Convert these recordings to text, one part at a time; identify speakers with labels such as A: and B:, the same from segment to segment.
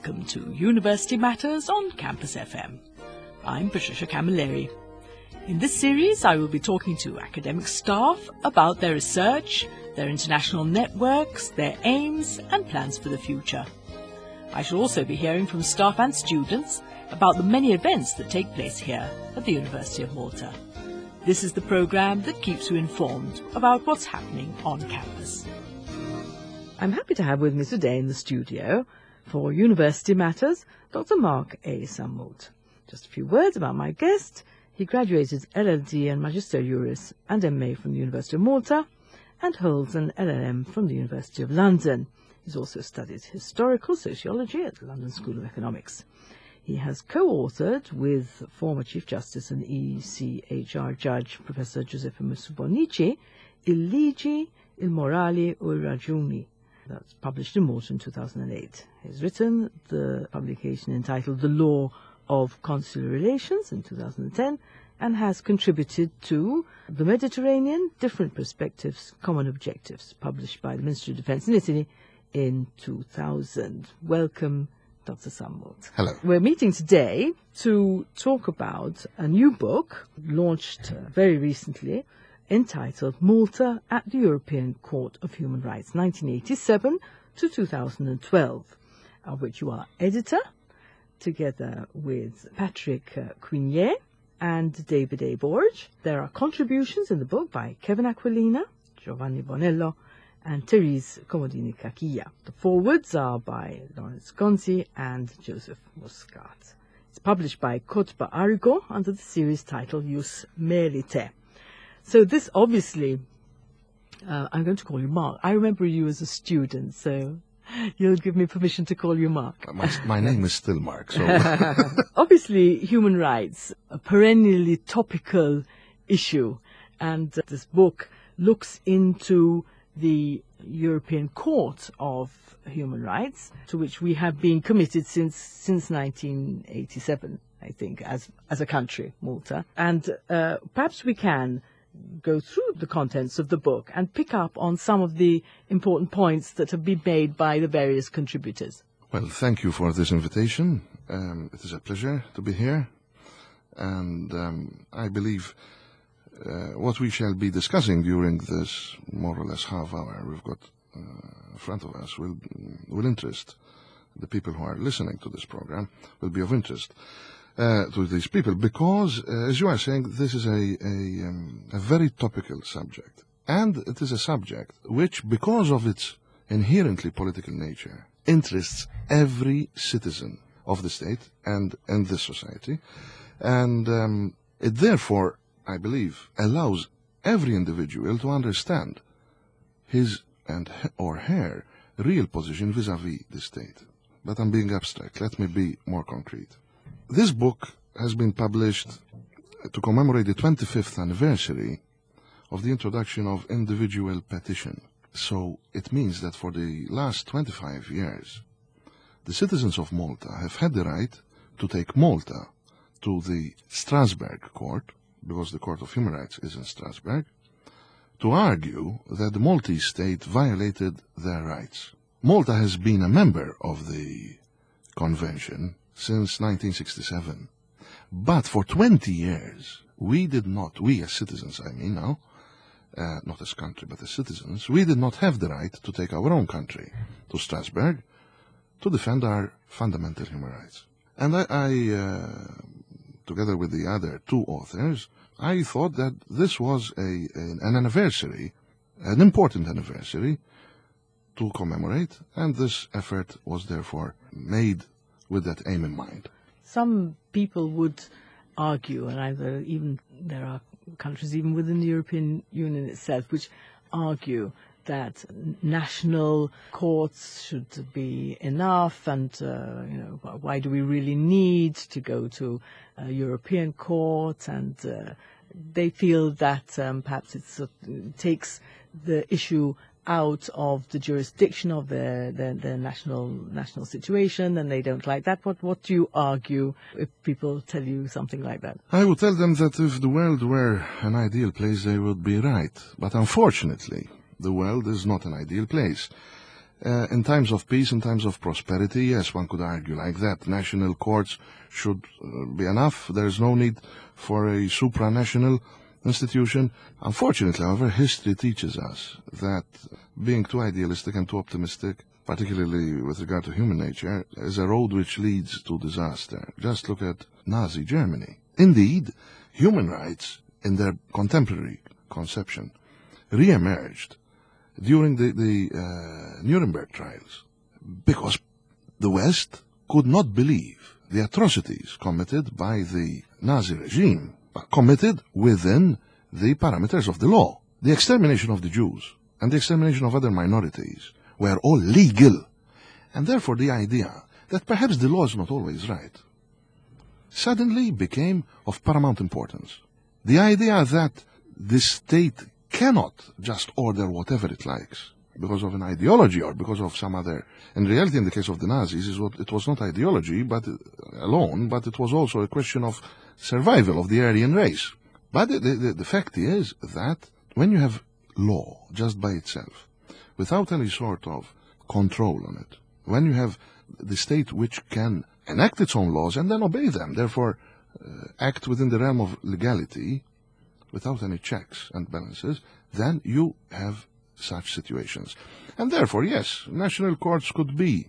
A: Welcome to University Matters on Campus FM. I'm Patricia Camilleri. In this series, I will be talking to academic staff about their research, their international networks, their aims and plans for the future. I shall also be hearing from staff and students about the many events that take place here at the University of Malta. This is the programme that keeps you informed about what's happening on campus. I'm happy to have with me today in the studio, for University Matters, Dr. Mark A. Sumwood. Just a few words about my guest. He graduated LLD and Magister Juris and MA from the University of Malta and holds an LLM from the University of London. He's also studied historical sociology at the London School of Economics. He has co-authored with former Chief Justice and ECHR Judge Professor Giuseppe Musubonici, Il Ligi, Il Morali o Ragioni. That's published in Malta in 2008. He's written the publication entitled The Law of Consular Relations in 2010 and has contributed to The Mediterranean, Different Perspectives, Common Objectives, published by the Ministry of Defence in Italy in 2000. Welcome, Dr. Sumwood.
B: Hello.
A: We're meeting today to talk about a new book launched very recently, entitled Malta at the European Court of Human Rights, 1987 to 2012, of which you are editor, together with Patrick Quinier and David A. Borge. There are contributions in the book by Kevin Aquilina, Giovanni Bonello, and Therese Comodini-Cacchia. The forewords are by Lawrence Gonzi and Joseph Muscat. It's published by Kotba Arigo under the series title Jus Merite. So this obviously, I'm going to call you Mark. I remember you as a student, so you'll give me permission to call you Mark.
B: My name is still Mark. So
A: Obviously, human rights, a perennially topical issue, and this book looks into the European Court of Human Rights, to which we have been committed since 1987, I think, as a country, Malta. And perhaps we can go through the contents of the book and pick up on some of the important points that have been made by the various contributors.
B: Well, thank you for this invitation. It is a pleasure to be here. And I believe what we shall be discussing during this more or less half hour we've got in front of us will interest the people who are listening to this program, will be of interest to these people, because, as you are saying, this is a very topical subject. And it is a subject which, because of its inherently political nature, interests every citizen of the state and this society. And it therefore, I believe, allows every individual to understand his or her real position vis-à-vis the state. But I'm being abstract. Let me be more concrete. This book has been published to commemorate the 25th anniversary of the introduction of individual petition. So it means that for the last 25 years, the citizens of Malta have had the right to take Malta to the Strasbourg Court, because the Court of Human Rights is in Strasbourg, to argue that the Maltese state violated their rights. Malta has been a member of the convention since 1967. But for 20 years, we as citizens, I mean now, not as country, but as citizens, we did not have the right to take our own country to Strasbourg to defend our fundamental human rights. And I together with the other two authors, I thought that this was an anniversary, an important anniversary to commemorate, and this effort was therefore made with that aim in mind.
A: Some people would argue, and even there are countries even within the European Union itself which argue that national courts should be enough, and why do we really need to go to a European court? And they feel that perhaps it takes the issue out of the jurisdiction of their national situation, and they don't like that. What do you argue if people tell you something like that?
B: I would tell them that if the world were an ideal place, they would be right. But unfortunately, the world is not an ideal place. In times of peace, in times of prosperity, yes, one could argue like that. National courts should be enough. There is no need for a supranational institution. Unfortunately, however, history teaches us that being too idealistic and too optimistic, particularly with regard to human nature, is a road which leads to disaster. Just look at Nazi Germany. Indeed, human rights, in their contemporary conception, re-emerged during the Nuremberg trials, because the West could not believe the atrocities committed by the Nazi regime, committed within the parameters of the law. The extermination of the Jews and the extermination of other minorities were all legal, and therefore the idea that perhaps the law is not always right suddenly became of paramount importance. The idea that the state cannot just order whatever it likes because of an ideology or because of some other. In reality, in the case of the Nazis, it was not ideology alone, but it was also a question of survival of the Aryan race. But the fact is that when you have law just by itself, without any sort of control on it, when you have the state which can enact its own laws and then obey them, therefore act within the realm of legality, without any checks and balances, then you have such situations. And therefore, yes, national courts could be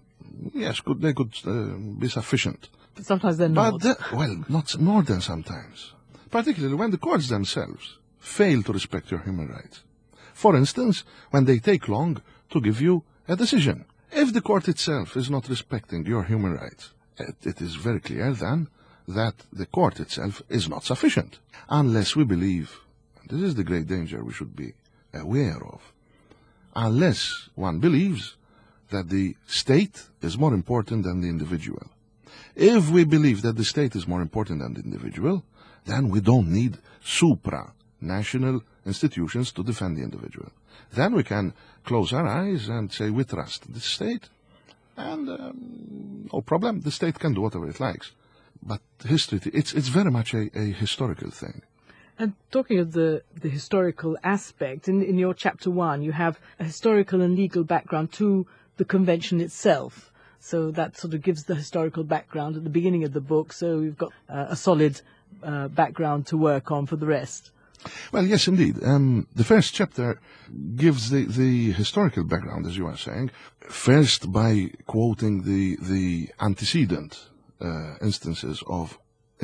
B: sufficient.
A: But sometimes they're not.
B: Not more than sometimes. Particularly when the courts themselves fail to respect your human rights. For instance, when they take long to give you a decision. If the court itself is not respecting your human rights, it is very clear then that the court itself is not sufficient, unless we believe, and this is the great danger we should be aware of, unless one believes that the state is more important than the individual. If we believe that the state is more important than the individual, then we don't need supranational institutions to defend the individual. Then we can close our eyes and say we trust the state, and no problem, the state can do whatever it likes. But history, it's very much a historical thing.
A: And talking of the historical aspect, in your chapter 1, you have a historical and legal background to the convention itself. So that sort of gives the historical background at the beginning of the book, so we've got a solid background to work on for the rest.
B: Well, yes, indeed. The first chapter gives the historical background, as you are saying, first by quoting the antecedent instances of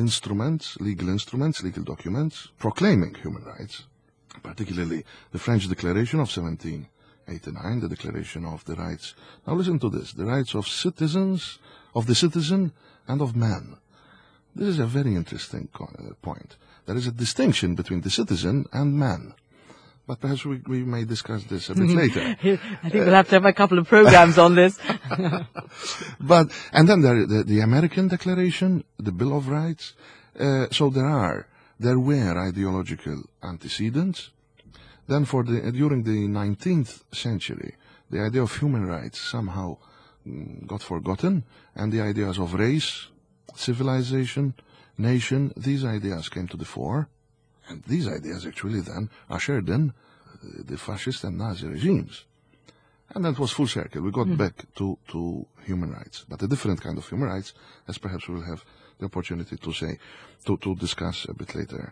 B: legal documents, proclaiming human rights, particularly the French Declaration of 1789, the Declaration of the Rights. Now listen to this, the rights of citizens, of the citizen, and of man. This is a very interesting point. There is a distinction between the citizen and man. But perhaps we may discuss this a bit later.
A: I think we'll have to have a couple of programs on this.
B: And then the American Declaration, the Bill of Rights. So there were ideological antecedents. Then during the 19th century, the idea of human rights somehow got forgotten, and the ideas of race, civilization, nation, these ideas came to the fore. And these ideas actually then ushered in the fascist and Nazi regimes. And that was full circle. We got back to human rights, but a different kind of human rights, as perhaps we'll have the opportunity to discuss a bit later.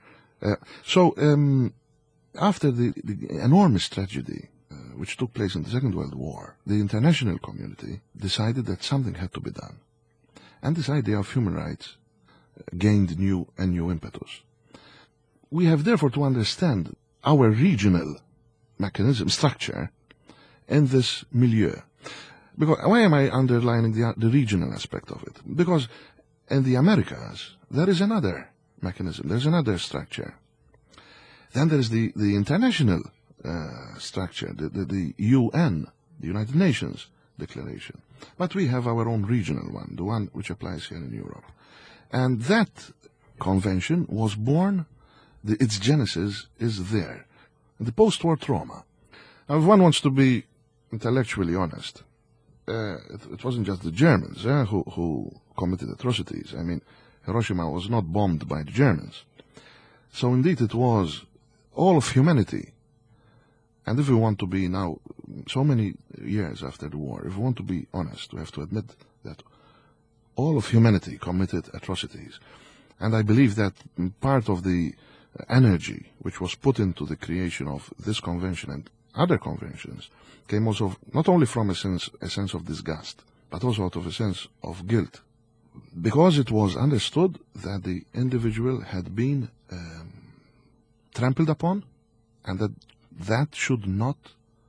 B: After the enormous tragedy which took place in the Second World War, the international community decided that something had to be done. And this idea of human rights gained new impetus. We have therefore to understand our regional mechanism, structure, in this milieu. Because why am I underlining the regional aspect of it? Because in the Americas, there is another mechanism, there's another structure. Then there is the international structure, the UN, the United Nations Declaration. But we have our own regional one, the one which applies here in Europe. And that convention was born, its genesis is there, the post-war trauma. Now, if one wants to be intellectually honest, it wasn't just the Germans who committed atrocities. I mean, Hiroshima was not bombed by the Germans. So indeed it was all of humanity And if we want to be now, so many years after the war, if we want to be honest, we have to admit that all of humanity committed atrocities. And I believe that part of the energy which was put into the creation of this convention and other conventions came also not only from a sense of disgust, but also out of a sense of guilt, because it was understood that the individual had been trampled upon, and that should not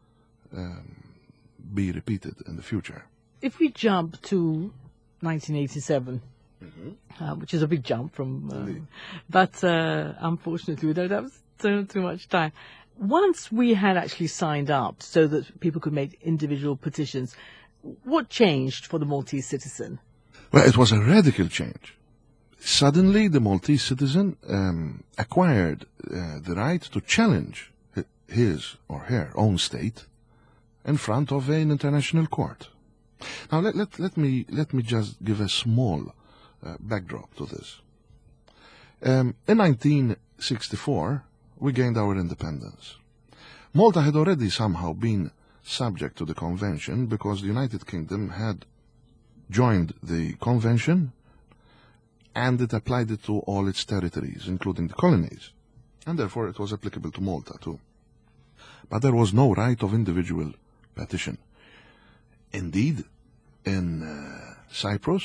B: be repeated in the future.
A: If we jump to 1987, which is a big jump from, but unfortunately we don't have too much time. Once we had actually signed up so that people could make individual petitions, what changed for the Maltese citizen?
B: Well, it was a radical change. Suddenly, the Maltese citizen acquired the right to challenge his or her own state in front of an international court. Now, let me just give a small backdrop to this. In 1964, we gained our independence. Malta had already somehow been subject to the convention because the United Kingdom had joined the convention and it applied it to all its territories, including the colonies, and therefore it was applicable to Malta too. But there was no right of individual petition. Indeed, in Cyprus,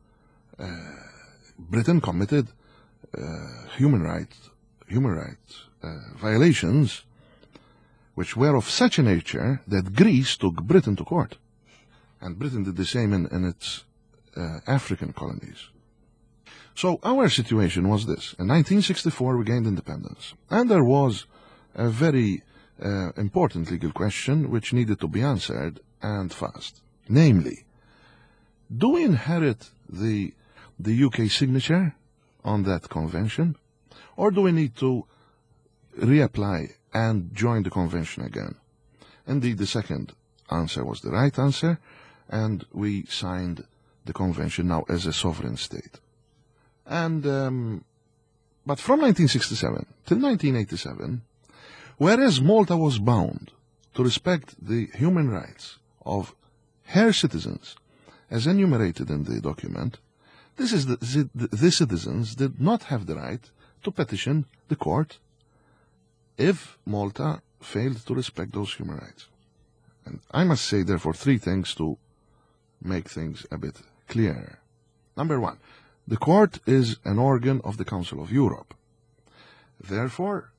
B: Britain committed human rights violations which were of such a nature that Greece took Britain to court. And Britain did the same in its African colonies. So our situation was this. In 1964 we gained independence. And there was a very important legal question which needed to be answered, and fast. Namely, do we inherit the UK signature on that convention, or do we need to reapply and join the convention again? Indeed, the second answer was the right answer, and we signed the convention now as a sovereign state. And but from 1967 till 1987, whereas Malta was bound to respect the human rights of her citizens as enumerated in the document, the citizens did not have the right to petition the court if Malta failed to respect those human rights. And I must say, therefore, three things to make things a bit clearer. Number one, the court is an organ of the Council of Europe. Therefore,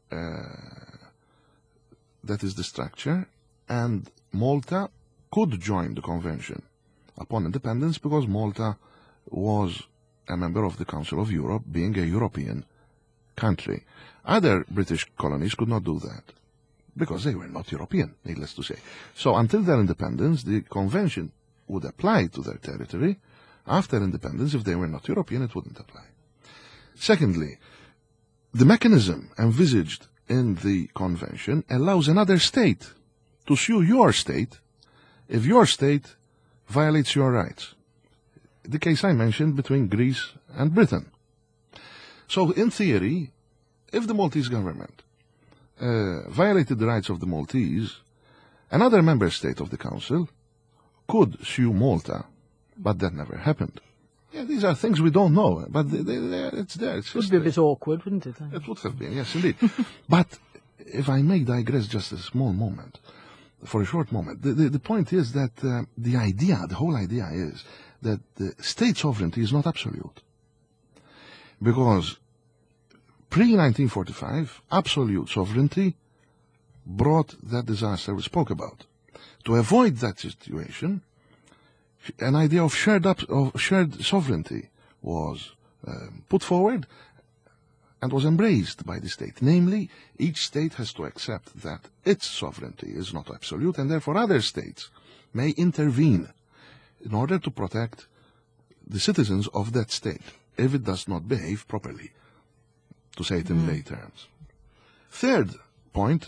B: that is the structure, and Malta could join the convention upon independence because Malta was a member of the Council of Europe, being a European country. Other British colonies could not do that because they were not European, needless to say. So until their independence, the convention would apply to their territory. After independence, if they were not European, it wouldn't apply. Secondly, the mechanism envisaged in the convention allows another state to sue your state if your state violates your rights. The case I mentioned between Greece and Britain. So in theory, if the Maltese government violated the rights of the Maltese, another member state of the Council could sue Malta, but that never happened. Yeah, these are things we don't know, but it's there. It
A: would be a bit awkward, wouldn't it?
B: It would have been, yes, indeed. But if I may digress just a small moment, for a short moment, the point is that the whole idea is that the state sovereignty is not absolute. Because pre-1945, absolute sovereignty brought that disaster we spoke about. To avoid that situation, an idea of shared sovereignty was put forward and was embraced by the state. Namely, each state has to accept that its sovereignty is not absolute, and therefore other states may intervene in order to protect the citizens of that state if it does not behave properly, to say it in lay terms. Third point,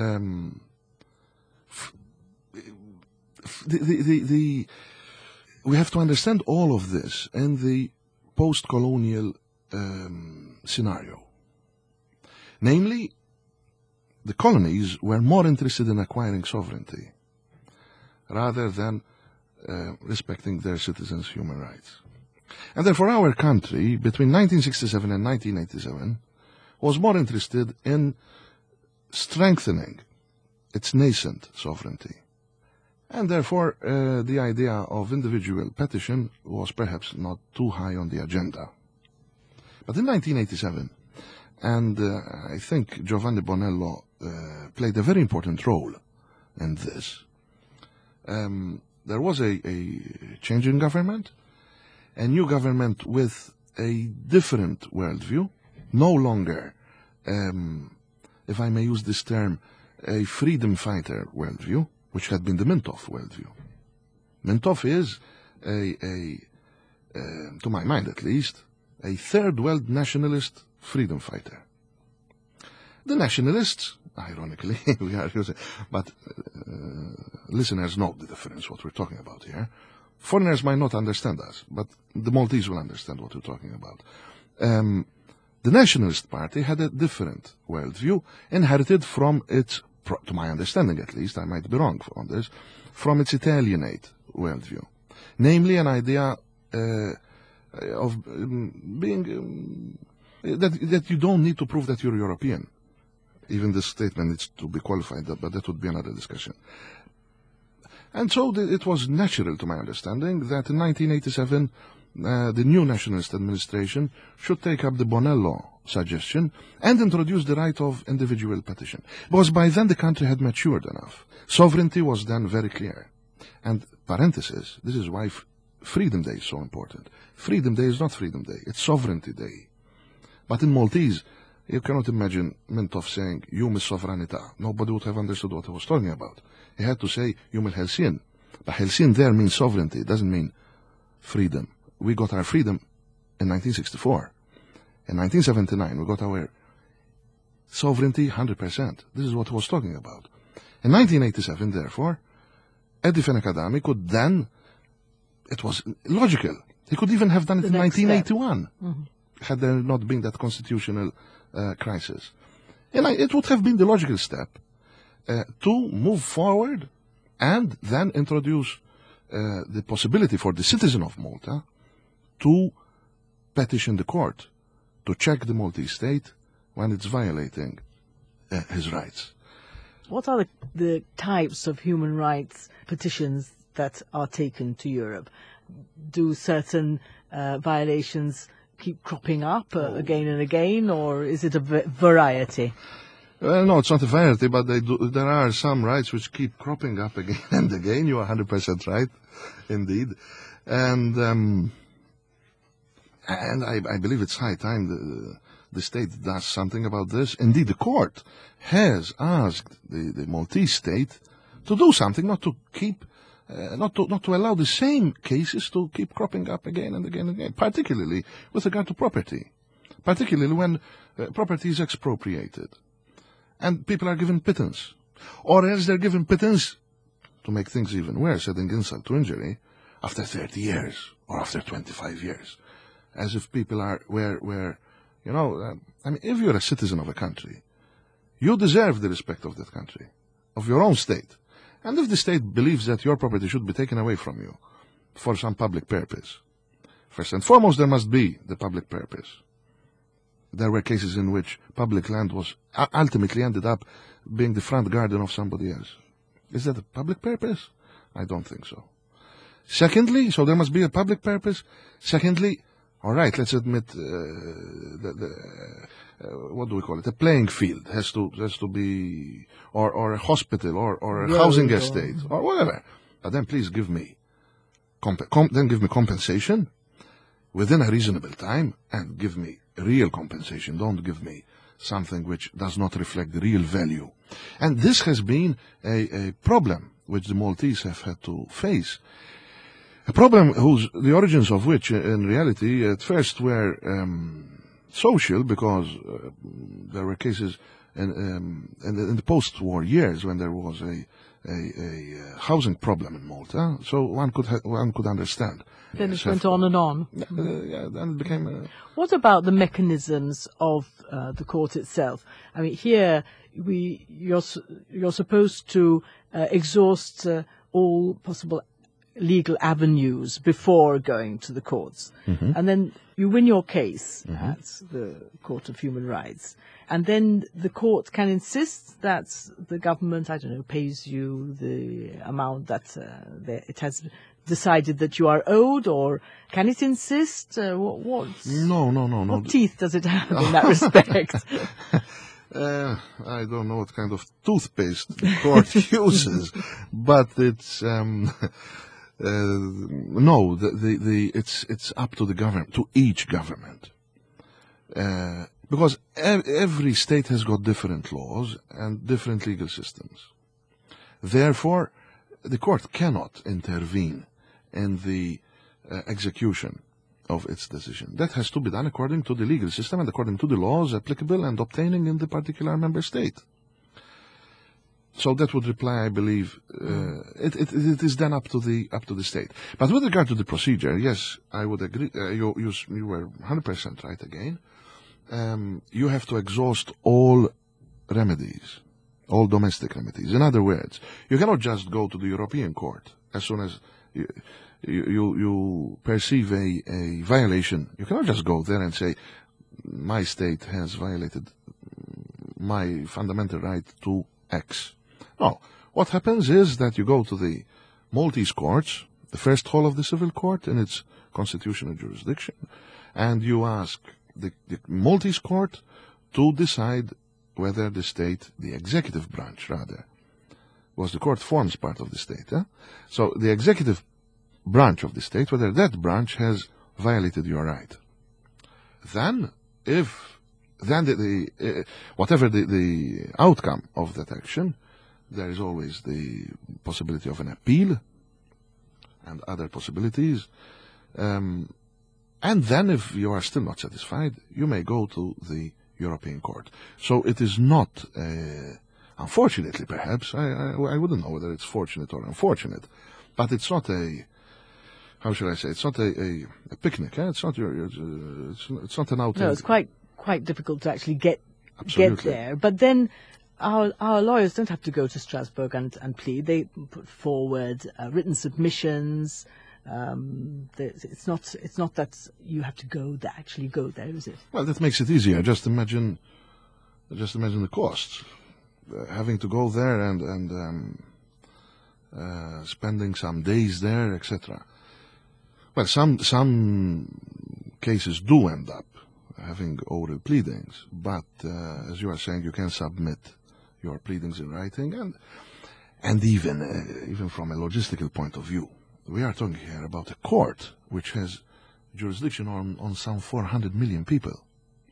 B: we have to understand all of this in the post-colonial scenario. Namely, the colonies were more interested in acquiring sovereignty rather than respecting their citizens' human rights. And therefore our country, between 1967 and 1987, was more interested in strengthening its nascent sovereignty. And therefore the idea of individual petition was perhaps not too high on the agenda. But in 1987, and I think Giovanni Bonello played a very important role in this, there was a change in government, a new government with a different worldview, no longer, if I may use this term, a freedom fighter worldview, which had been the Mintoff worldview. Mintoff is, to my mind at least, a third world nationalist freedom fighter. The nationalists, ironically, we are using, but listeners know the difference, what we're talking about here. Foreigners might not understand us, but the Maltese will understand what we're talking about. The Nationalist Party had a different worldview, inherited from its, to my understanding at least, I might be wrong on this, from its Italianate worldview. Namely, an idea of being, that you don't need to prove that you're European. Even this statement needs to be qualified, but that would be another discussion. And so it was natural, to my understanding, that in 1987 the new nationalist administration should take up the Bonello suggestion and introduce the right of individual petition. Because by then the country had matured enough. Sovereignty was then very clear. And parenthesis, this is why Freedom Day is so important. Freedom Day is not Freedom Day, it's Sovereignty Day. But in Maltese, you cannot imagine Mintoff saying, "Jum is-sovranità." Nobody would have understood what he was talking about. He had to say, "Jum il-Helsin." But Helsin there means sovereignty, it doesn't mean freedom. We got our freedom in 1964. In 1979, we got our sovereignty 100%. This is what he was talking about. In 1987, therefore, Eddie Fenekadami could then, it was logical, he could even have done it in 1981, had there not been that constitutional crisis. And it would have been the logical step to move forward and then introduce the possibility for the citizen of Malta to petition the court to check the Maltese state when it's violating his rights.
A: What are the types of human rights petitions that are taken to Europe? Do certain violations keep cropping up again and again, or is it a variety?
B: Well, no, it's not a variety, but there are some rights which keep cropping up again and again. You are 100% right, indeed. And I believe it's high time the state does something about this. Indeed, the court has asked the Maltese state to do something, not to keep, not to allow the same cases to keep cropping up again and again and again, particularly with regard to property, particularly when property is expropriated and people are given pittance, or else they're given pittance, to make things even worse, adding insult to injury, after 30 years or after 25 years, as if people were you know, I mean, if you're a citizen of a country, you deserve the respect of that country, of your own state. And if the state believes that your property should be taken away from you for some public purpose, first and foremost, there must be the public purpose. There were cases in which public land was ultimately ended up being the front garden of somebody else. Is that a public purpose? I don't think so. Secondly, so there must be a public purpose. Secondly, all right, let's admit what do we call it? A playing field has to be, or a hospital, or a housing estate, or whatever. But then please give me, compensation within a reasonable time, and give me real compensation. Don't give me something which does not reflect the real value. And this has been a problem which the Maltese have had to face. A problem the origins of which, in reality, at first were social, because there were cases in the post-war years when there was a housing problem in Malta. So one could understand
A: Then it went on and on.
B: Then it became...
A: What about the mechanisms of the court itself? I mean, here you're supposed to exhaust all possible legal avenues before going to the courts. And then you win your case at the Court of Human Rights. And then the court can insist that the government, I don't know, pays you the amount that it has decided that you are owed, or can it insist?
B: No.
A: What teeth does it have in that respect?
B: I don't know what kind of toothpaste the court uses, but it's... no, it's up to the government, to each government, because every state has got different laws and different legal systems. Therefore, the court cannot intervene in the execution of its decision. That has to be done according to the legal system and according to the laws applicable and obtaining in the particular member state. So that would reply, I believe, it is done up to the state. But with regard to the procedure, yes, I would agree. You were 100% right again. You have to exhaust all remedies, all domestic remedies. In other words, you cannot just go to the European Court as soon as you perceive a violation. You cannot just go there and say, my state has violated my fundamental right to X. No. What happens is that you go to the Maltese courts, the first hall of the civil court in its constitutional jurisdiction, and you ask the Maltese court to decide whether the state, the executive branch rather, was the court forms part of the state. So the executive branch of the state, whether that branch has violated your right. Then, whatever the outcome of that action, there is always the possibility of an appeal and other possibilities. And then if you are still not satisfied, you may go to the European Court. So it is not, unfortunately perhaps, I wouldn't know whether it's fortunate or unfortunate, but it's not how should I say, it's not a picnic. It's not it's not an outing.
A: No, it's quite difficult to actually get there. But then our lawyers don't have to go to Strasbourg and plead. They put forward written submissions. It's not that you have to actually go there, is it?
B: Well, that makes it easier. Just imagine the costs. Having to go there and spending some days there, etc. Well, some cases do end up having oral pleadings, but as you are saying, you can submit your pleadings in writing, and even from a logistical point of view, we are talking here about a court which has jurisdiction on some 400 million people.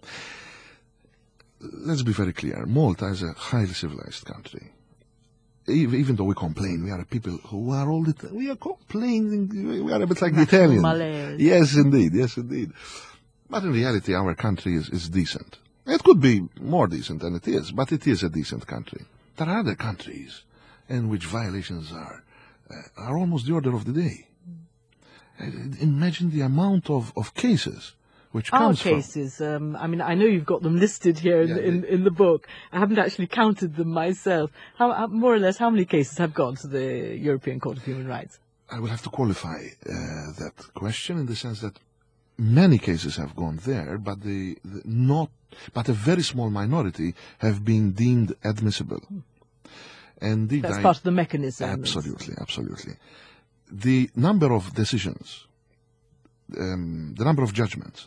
B: Let's be very clear. Malta is a highly civilized country. Even though we complain, we are a people who are we are complaining. We are a bit like the Italians.
A: Malaise.
B: Yes, indeed. But in reality, our country is decent. It could be more decent than it is, but it is a decent country. There are other countries in which violations are almost the order of the day. Imagine the amount of cases which comes from... Our
A: cases, I mean, I know you've got them listed here in the book. I haven't actually counted them myself. More or less, how many cases have gone to the European Court of Human Rights?
B: I will have to qualify that question in the sense that many cases have gone there, but but a very small minority have been deemed admissible. Indeed,
A: that's part of the mechanism.
B: Absolutely. The number of decisions, the number of judgments,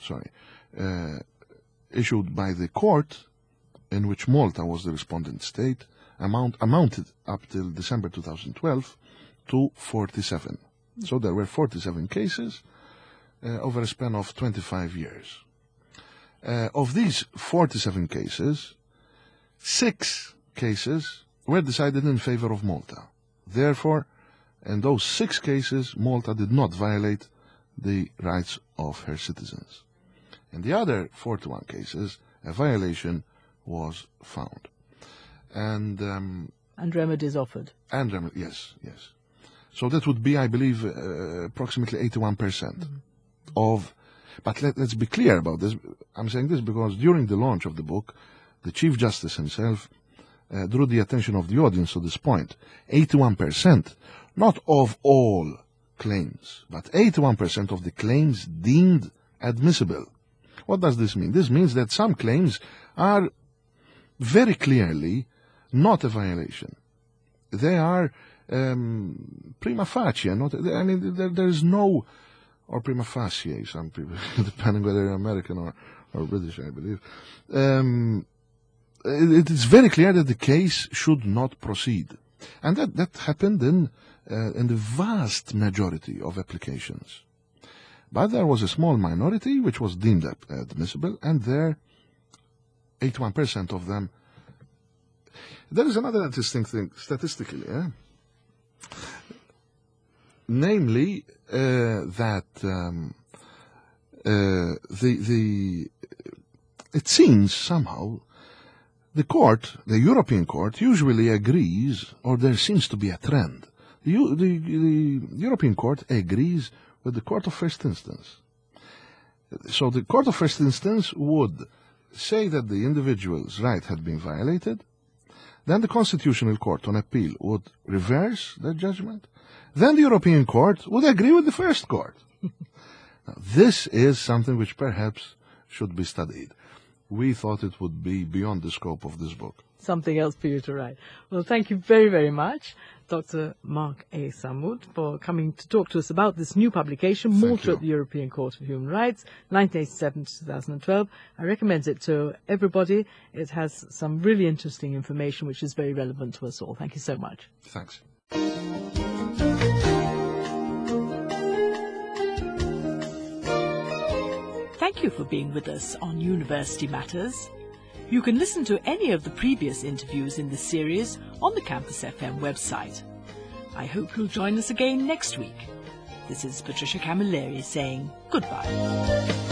B: issued by the court in which Malta was the respondent state amounted up till December 2012 to 47. So there were 47 cases over a span of 25 years. Of these 47 cases, 6 cases were decided in favor of Malta. Therefore, in those 6 cases, Malta did not violate the rights of her citizens. In the other 41 cases, a violation was found. And
A: remedies offered.
B: Yes. So that would be, I believe, approximately 81% of... But let's be clear about this. I'm saying this because during the launch of the book, the Chief Justice himself drew the attention of the audience to this point. 81%, not of all claims, but 81% of the claims deemed admissible. What does this mean? This means that some claims are very clearly not a violation. They are prima facie. There is no, or prima facie, some people, depending whether they're American or British, I believe. It is very clear that the case should not proceed. And that happened in the vast majority of applications. But there was a small minority which was deemed admissible, and there, 81% of them. There is another interesting thing statistically, namely that it seems somehow the European court, usually agrees, or there seems to be a trend. The European court agrees with the Court of First Instance. So the Court of First Instance would say that the individual's right had been violated. Then the Constitutional Court on appeal would reverse that judgment. Then the European Court would agree with the first court. Now, this is something which perhaps should be studied. We thought it would be beyond the scope of this book.
A: Something else for you to write. Well, thank you very, very much, Dr. Mark A. Samwood, for coming to talk to us about this new publication, Malta at the European Court of Human Rights, 1987-2012. I recommend it to everybody. It has some really interesting information which is very relevant to us all. Thank you so much.
B: Thanks.
A: Thank you for being with us on University Matters. You can listen to any of the previous interviews in this series on the Campus FM website. I hope you'll join us again next week. This is Patricia Camilleri saying goodbye.